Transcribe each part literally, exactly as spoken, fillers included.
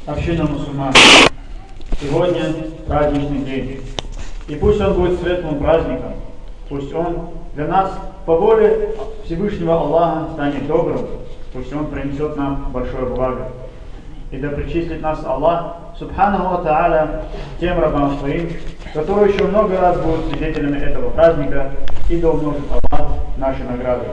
Община мусульман. Сегодня праздничный день. И пусть он будет светлым праздником, пусть он для нас по воле Всевышнего Аллаха станет добрым, пусть он принесет нам большое благо. И да причислит нас Аллах, Субханаху ва Тааля, тем рабам своим, которые еще много раз будут свидетелями этого праздника, и да умножит Аллах наши награды.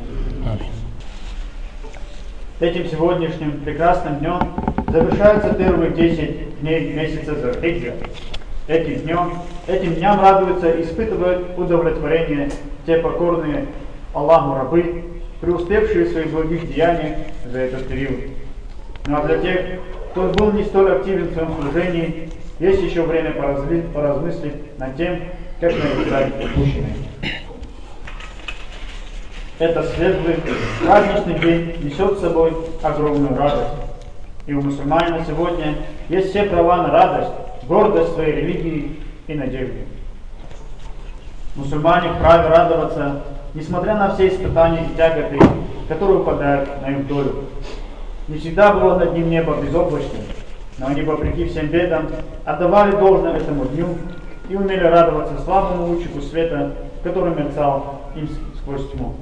Этим сегодняшним прекрасным днем завершаются первые десять дней месяца Зулхиджа. Этим днем, этим дням радуются и испытывают удовлетворение те покорные Аллаху рабы, преуспевшие в своих благих деяниях за этот период. Ну а для тех, кто был не столь активен в своем служении, есть еще время поразли, поразмыслить над тем, как наверстать упущенное. Этот светлый, праздничный день несет с собой огромную радость. И у мусульманина сегодня есть все права на радость, гордость своей религии и надежду. Мусульмане вправе радоваться, несмотря на все испытания и тяготы, которые упадают на их долю. Не всегда было над ним небо безоблачным, но они, вопреки всем бедам, отдавали должное этому дню и умели радоваться слабому лучику света, который мерцал им сквозь тьму.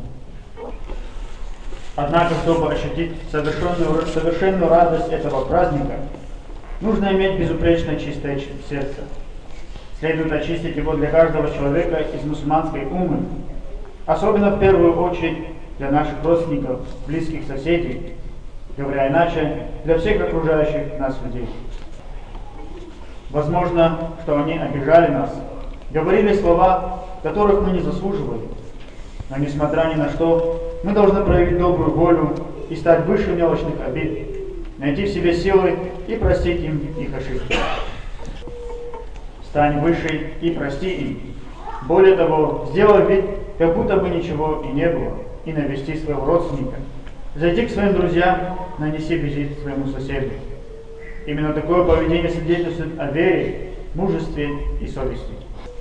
Однако, чтобы ощутить совершенную, совершенную радость этого праздника, нужно иметь безупречно чистое сердце. Следует очистить его для каждого человека из мусульманской умы, особенно в первую очередь для наших родственников, близких соседей, говоря иначе, для всех окружающих нас людей. Возможно, что они обижали нас, говорили слова, которых мы не заслуживали, но несмотря ни на что, мы должны проявить добрую волю и стать выше мелочных обид, найти в себе силы и простить им их ошибки. Стань выше и прости им. Более того, сделай вид, как будто бы ничего и не было, и навести своего родственника. Зайди к своим друзьям, нанеси визит своему соседу. Именно такое поведение свидетельствует о вере, мужестве и совести.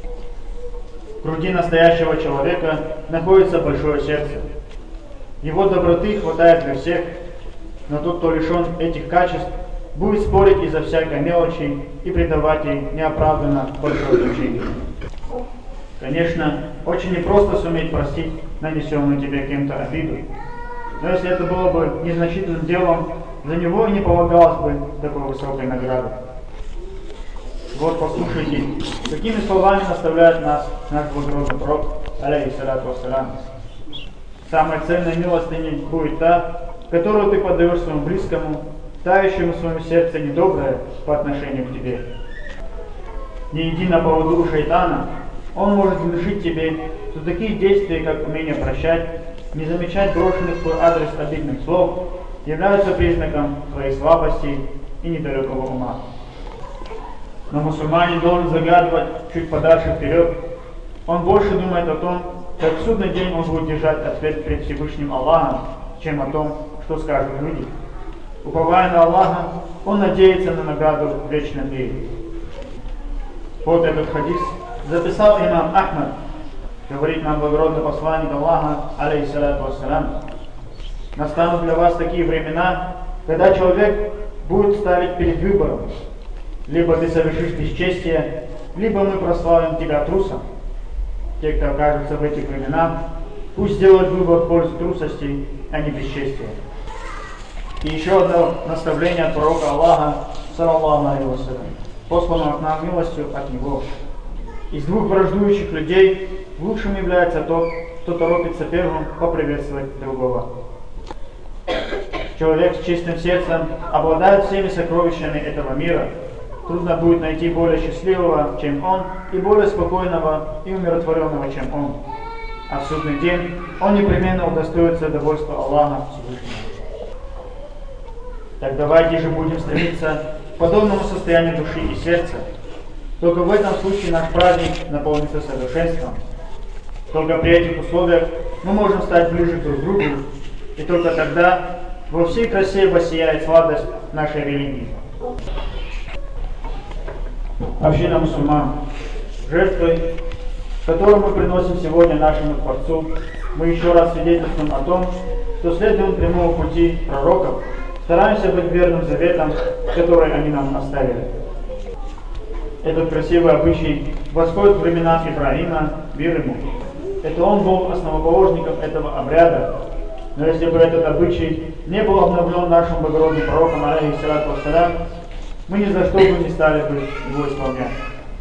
В груди настоящего человека находится большое сердце. Его доброты хватает для всех, но тот, кто лишен этих качеств, будет спорить из-за всякой мелочи и придавать ей неоправданно большое значение. Конечно, очень непросто суметь простить нанесенную тебе кем-то обиду, но если это было бы незначительным делом, за него и не полагалось бы такой высокой награды. Вот послушайте, какими словами наставляет нас наш благородный пророк, алейхиссалату вассалям. Самой ценной милостыней будет та, которую ты подаешь своему близкому, тающему в своем сердце недоброе по отношению к тебе. Не иди на поводу у шайтана, он может внушить тебе, что такие действия, как умение прощать, не замечать брошенных в твой адрес обидных слов, являются признаком твоей слабости и недалекого ума. Но мусульманин должен заглядывать чуть подальше вперед. Он больше думает о том, как в судный день он будет держать ответ перед Всевышним Аллахом, чем о том, что скажут люди. Уповая на Аллаха, он надеется на награду в вечном мире. Вот этот хадис записал имам Ахмад, говорит нам благородный посланник Аллаха, алейхиссалату вассалям. Настанут для вас такие времена, когда человек будет ставить перед выбором: либо ты совершишь бесчестие, либо мы прославим тебя трусом. Те, кто окажутся в этих временах, пусть сделают выбор в пользу трусости, а не бесчестия. И еще одно наставление от пророка Аллаха, саллаллаху алейхи ва саллям, посланного к нам милостью от него. Из двух враждующих людей лучшим является тот, кто торопится первым поприветствовать другого. Человек с чистым сердцем обладает всеми сокровищами этого мира. Трудно будет найти более счастливого, чем он, и более спокойного и умиротворенного, чем он. А в судный день он непременно удостоится довольства Аллаха Всевышнего. Так давайте же будем стремиться к подобному состоянию души и сердца. Только в этом случае наш праздник наполнится совершенством. Только при этих условиях мы можем стать ближе друг к другу, и только тогда во всей красе воссияет сладость нашей религии. Община мусульман, жертвой, которую мы приносим сегодня нашему Творцу, мы еще раз свидетельствуем о том, что следуем прямому пути пророков, стараемся быть верным заветам, которые они нам оставили. Этот красивый обычай восходит к временам Ибрагима, мир ему. Это он был основоположником этого обряда. Но если бы этот обычай не был обновлен нашим благородным пророком, алейхиссалату вассалям, мы ни за что бы не стали бы его исполнять.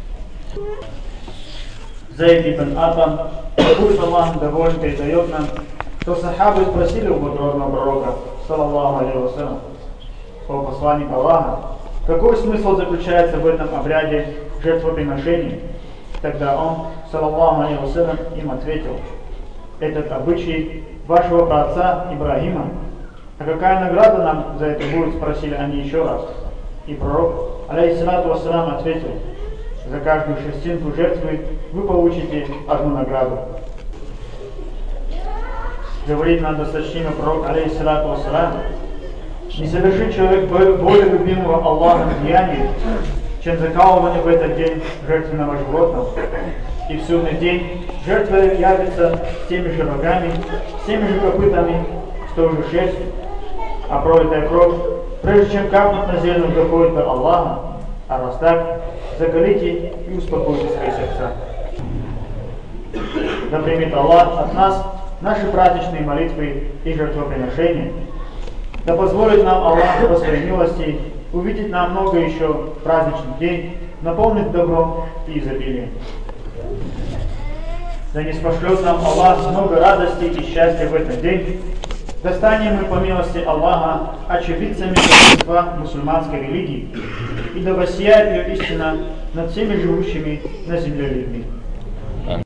Зайд ибн Атан, пусть Аллах доволен, передает нам, что сахабы спросили у благородного пророка, саллаллаху алейхи вассалям, о посланник Аллаха, какой смысл заключается в этом обряде жертвоприношения? Тогда он, саллаллаху алейхи вассалям, им ответил: этот обычай вашего праотца Ибрагима. А какая награда нам за это будет, спросили они еще раз. И пророк, алейхиссалату вассалям, ответил: за каждую шестинку жертвы вы получите одну награду. Говорит нам досточтимый пророк, алейхиссалату вассалям: не совершит человек более любимого Аллахом деяния, чем закалывание в этот день жертвенного животного. И в судный день жертва явится с теми же рогами, с теми же копытами, с той же шерстью, а пролитая кровь, прежде чем капнуть на землю, доходит до Аллаха. А раз так, закалите и успокойте свои сердца. Да примет Аллах от нас наши праздничные молитвы и жертвоприношения. Да позволит нам Аллах по своей милости увидеть нам много еще праздничный день, наполнить добром и изобилием. Да не спошлет нам Аллах много радости и счастья в этот день. Да станем мы по милости Аллаха очевидцами торжества мусульманской религии, и да воссияет ее истина над всеми живущими на земле людьми.